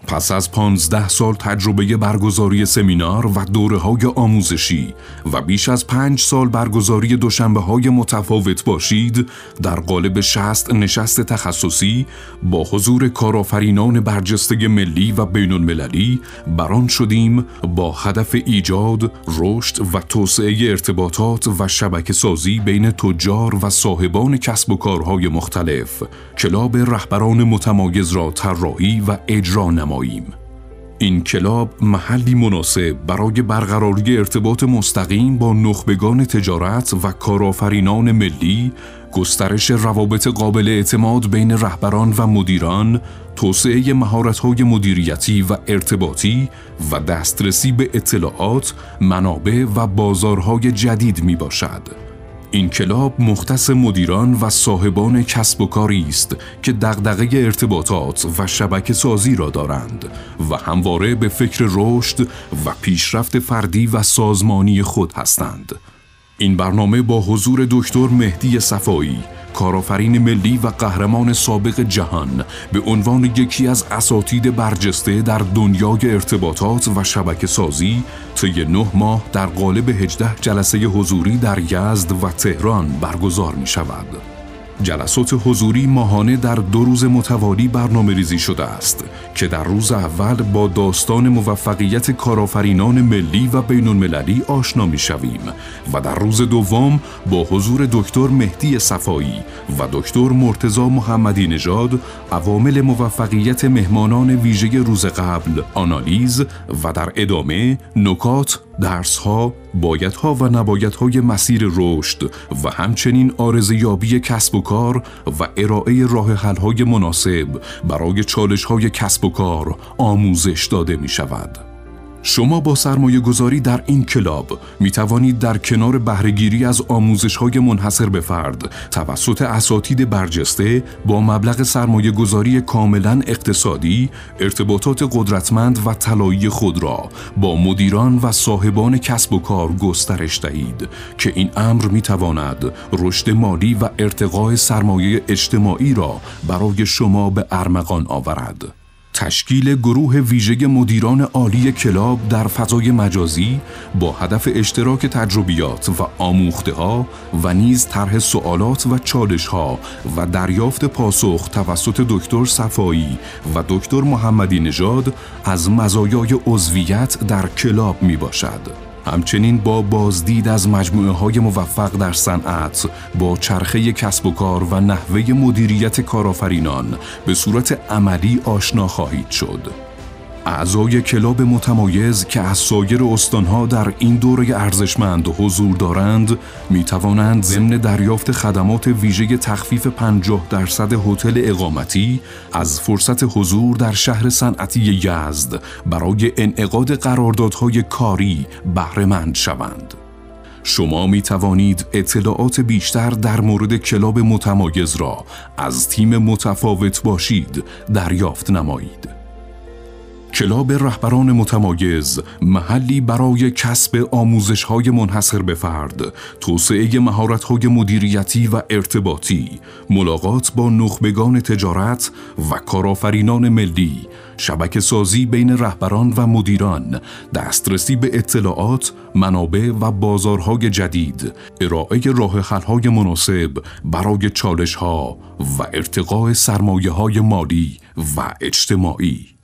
پس از 15 سال تجربه برگزاری سمینار و دوره‌های آموزشی و بیش از 5 سال برگزاری دوشنبه‌های متفاوت باشید، در قالب 60 نشست تخصصی با حضور کارآفرینان برجسته ملی و بین‌المللی برآن شدیم با هدف ایجاد، رشد و توسعه ارتباطات و شبکه‌سازی بین تجار و صاحبان کسب و کارهای مختلف، کلاب رهبران متمایز را طراحی و اجرا نماییم. این کلاب محلی مناسب برای برقراری ارتباط مستقیم با نخبگان تجارت و کارآفرینان ملی، گسترش روابط قابل اعتماد بین رهبران و مدیران، توسعه مهارت‌های مدیریتی و ارتباطی و دسترسی به اطلاعات، منابع و بازارهای جدید میباشد. این کلاب مختص مدیران و صاحبان کسب و کاری است که دغدغه ارتباطات و شبکه سازی را دارند و همواره به فکر رشد و پیشرفت فردی و سازمانی خود هستند. این برنامه با حضور دکتر مهدی صفایی، کارآفرین ملی و قهرمان سابق جهان، به عنوان یکی از اساتید برجسته در دنیای ارتباطات و شبکه سازی، طی 9 ماه در قالب 18 جلسه حضوری در یزد و تهران برگزار می شود. جلسات حضوری ماهانه در 2 روز متوالی برنامه ریزی شده است که در روز اول با داستان موفقیت کارآفرینان ملی و بین المللی آشنا می شویم و در روز دوم با حضور دکتر مهدی صفایی و دکتر مرتضی محمدی نژاد عوامل موفقیت مهمانان ویژه روز قبل آنالیز و در ادامه نکات، درس‌ها، بایدها و نبایدهای مسیر رشد و همچنین آرزویابی کسب و کار و ارائه راه حل‌های مناسب برای چالش‌های کسب و کار آموزش داده می‌شود. شما با سرمایه گذاری در این کلاب می توانید در کنار بهره‌گیری از آموزش‌های منحصر به فرد توسط اساتید برجسته با مبلغ سرمایه گذاری کاملاً اقتصادی، ارتباطات قدرتمند و طلایی خود را با مدیران و صاحبان کسب و کار گسترش دهید که این امر می تواند رشد مالی و ارتقاء سرمایه اجتماعی را برای شما به ارمغان آورد. تشکیل گروه ویژه مدیران عالی کلاب در فضای مجازی با هدف اشتراک تجربیات و آموخته‌ها و نیز طرح سوالات و چالش‌ها و دریافت پاسخ توسط دکتر صفایی و دکتر محمدی نژاد از مزایای عضویت در کلاب میباشد. همچنین با بازدید از مجموعه‌های موفق در صنعت، با چرخه کسب و کار و نحوه مدیریت کارآفرینان به صورت عملی آشنا خواهید شد. اعضای کلاب متمایز که از سایر استانها در این دوره ارزشمند حضور دارند، می توانند ضمن دریافت خدمات ویژه تخفیف 50% هتل اقامتی از فرصت حضور در شهر صنعتی یزد برای انعقاد قراردادهای کاری بهره مند شوند. شما می توانید اطلاعات بیشتر در مورد کلاب متمایز را از تیم متفاوت باشید دریافت نمایید. کلاب رهبران متمایز محلی برای کسب آموزش‌های منحصر به فرد، توسعه مهارت‌های مدیریتی و ارتباطی، ملاقات با نخبگان تجارت و کارآفرینان ملی، شبکه سازی بین رهبران و مدیران، دسترسی به اطلاعات، منابع و بازارهای جدید، ارائه راه حل‌های مناسب برای چالش‌ها و ارتقاء سرمایه‌های مالی و اجتماعی.